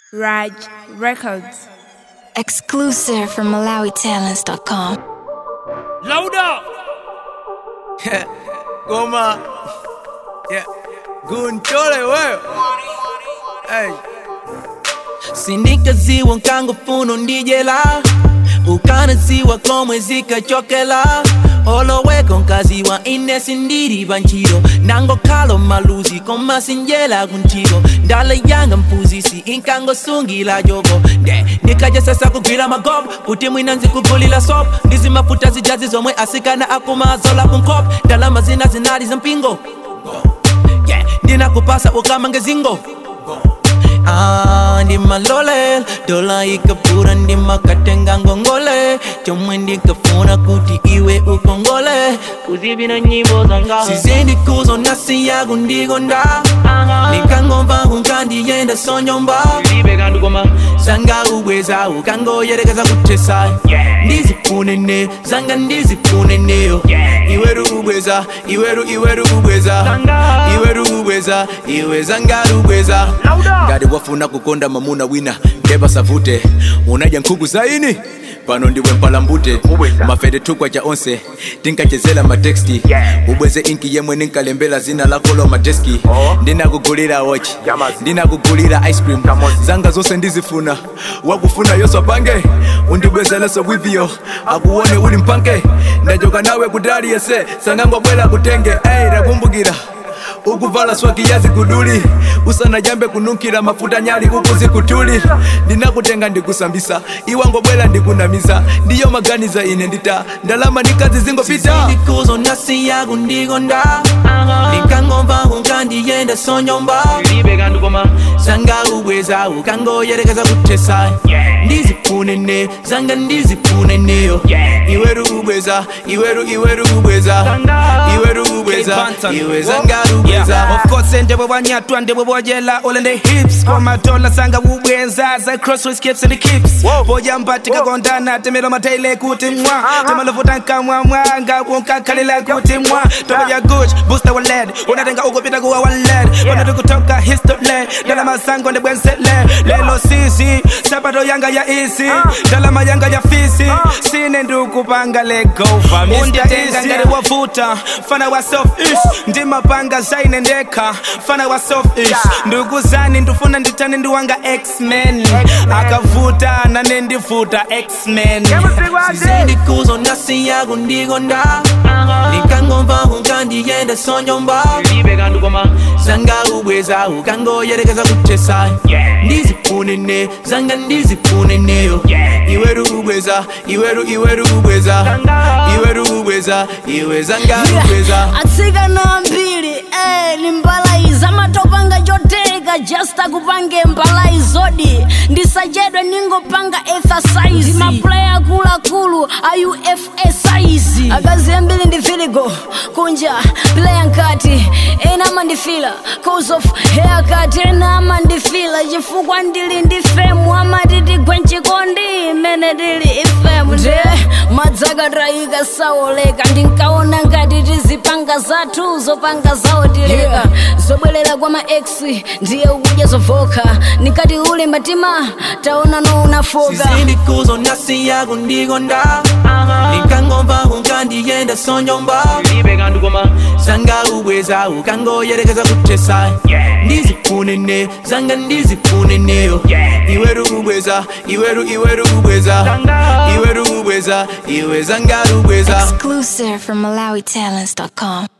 Raj Records. Exclusive from MalawiTalents.com. Load up! Yeah, Goma. Yeah, Gunchole wewe. Hey. Sindikaziwa nkangufuna ndijela ukanaziwa komwe zikachokela oloweko nkaziwa ine sindiri banchiro nango kalo maluzi koma sinjela kuntiro ndala yanga mpuzisi inkango sungila jogo nikaja sasa kugwira magob kuti mwina nzikugulila sop ndizi mafuta zijazi zomwe asikana akumazola kunkop ndala mazina zinali za mpingo ndina kupasa ukamange zingo ndi malole dola ikapura ndi makatenga ngongole chomwe ndikafuna kuti iwe ukongole kuzibina nyimbo zanga sizendi kuzo nasi yagu ndigonda nikangomva kunkandi yenda sonyomba libe kandu koma zanga ubweza ukango yerekeza kutesa ndizifunene zanga ndizifuneneo iweru ubweza iweru ubweza iweru ubweza iwe zanga ubweza ngadi wafuna kukonda mamuna wina ndeba savute unaja nkugu zaini pano ndiwe mpalambute mafede tukwa cha onse tinkachezela matexti ubweze inki yemwe ninkalembela zina lako lo mateski ndinakugulira watch ndinakugulira ice cream zanga zose ndizifuna wakufuna yoso pange undibwezeleso wivyo akuone uli mpanke ndajoka nawe kudali yese sangango bwela kutenge rakumbukira ukuvala swaki yazi kuduli usana jambe kunukira mafuta nyali ukuzi kutuli ndinakutenga ndikusambisa iwango bwela ndikunamiza ndiyo maganiza ine ndita ndalama nikazi zingo pita ndikuzo nasi yagu ndigonda nikangomva kunkandi yenda sonyomba libe kandu koma zanga ubweza ukango yerekeza kutesa ndizifunene zanga ndizifuneneo iweru ubweza iweru ubweza iweru ubweza iwe zanga ubweza Of course ndebwe wanyatwa ndebwe bojela all in the hips kwa matola sanga ubweza za crossroads skips and the kips boja mbatika kondana temelo mataile kuti mwa temelo futanka mwanga unkakalila kuti mwa toba ya gush booster wa led unatenga ukopita kuwa wa led wanatu kutoka history dala masango ndebwe nsele lelo sisi sabato yanga ya isi dala mayanga ya fisi sine nduku panga let go undi tenga ngari wafuta fana wa soft ish ndima panga zaine ndeka fana wa soft ish ndugu zani ndufuna nditane ndiwanga X-Men akavuta na nendifuta X-Men sizendi kuzo nasi yagu ndigonda nikangomva kunkandi yenda sonyomba libe kandu koma zanga ubweza ukango yerekeza kutesa ndizifunene zanga ndizifuneneo iweru ubweza iweru ubweza iweru ubweza iwe zanga ubweza atsika na mbili ni mbalaiza matopanga joteka just akupange mbalaizodi ndisajedwe ningopanga exercise maplaya kulu AUFA size akazi mbili ndifiligo kunja playa nkati enama ndifila cause of haircut enama ndifila chifukwa ndili ndifemu amatiti gwenchikondi mene dili ifemu nde madzaka traika saoleka ndinkaona ngati tizipanga zathu zopanga zaotileka zobwelela kwa ma-ex ndiye ukudya zovoka nikati ule matima taona no unafoka sizindi kuzo nasi yagu ndigonda nikangomva kunkandi yenda sonyomba libe kandu koma zanga ubweza ukango yerekeza kutesa ndizifunene zanga ndizifuneneo iweru ubweza iweru ubweza iweru ubweza iwe zanga ubweza Exclusive from MalawiTalents.com.